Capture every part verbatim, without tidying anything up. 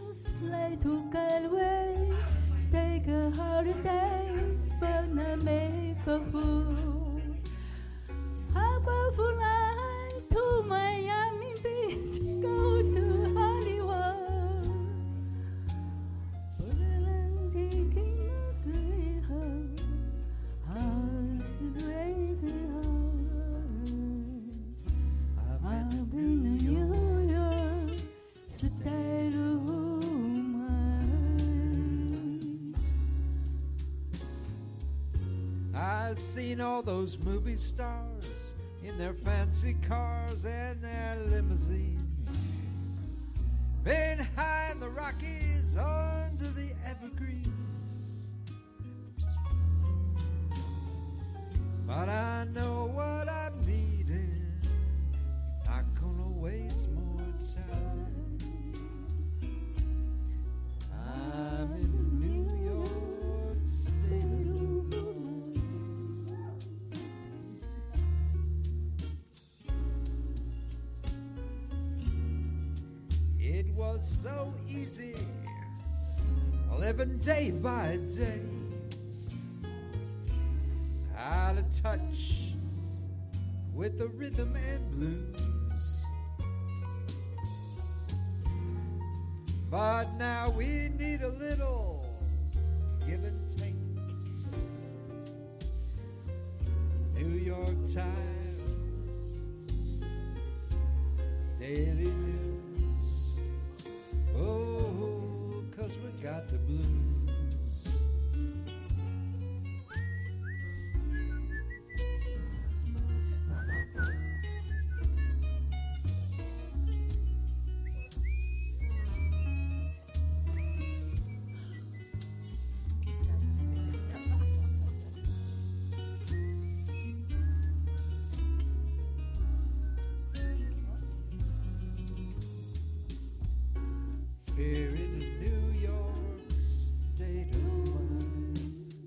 sleigh to get away, take a holiday from the neighborhood. Hop a flight to Miami Beach, go to Hollywood. Put a little ticket in the Greyhound, how's the Greyhound? I've been to New York, state of mind. I've seen all those movie stars in their fancy cars and their limousines, been high in the Rockies under the evergreens. But I know what I'm needing, not gonna waste more time. I'm in New York State. It was so easy, living day by day, out of touch with the rhythm and blues. But now we need a little give and take. New York Times, Daily News. Oh, 'cause we got the blues. Here in the New York State of mind.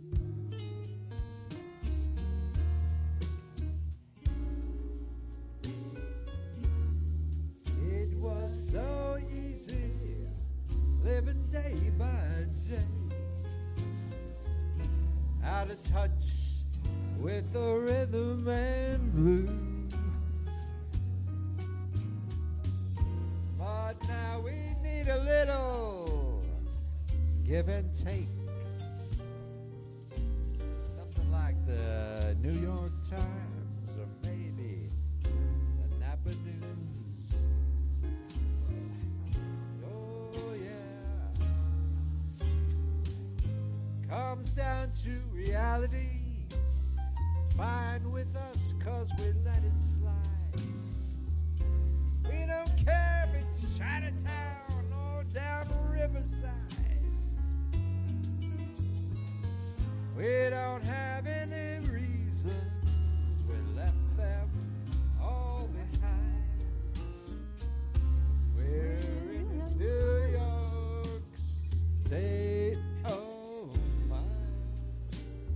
It was so easy, living day by day, out of touch with the rhythm and blues. But now we need a little give and take. Something like the New York Times or maybe the Napa News. Oh yeah. Comes down to reality. Fine with us 'cause we let it slide. We don't care if it's Chinatown or down Riverside. We don't have any reasons, we left them all behind. We're in New York State of mind.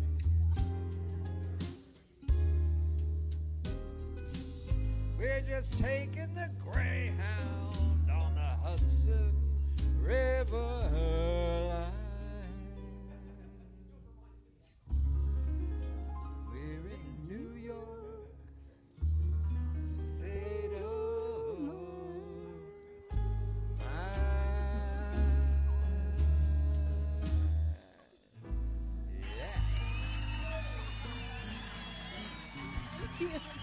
We're just taking the Greyhound on the Hudson River line. We're in New York State of mind. Yeah.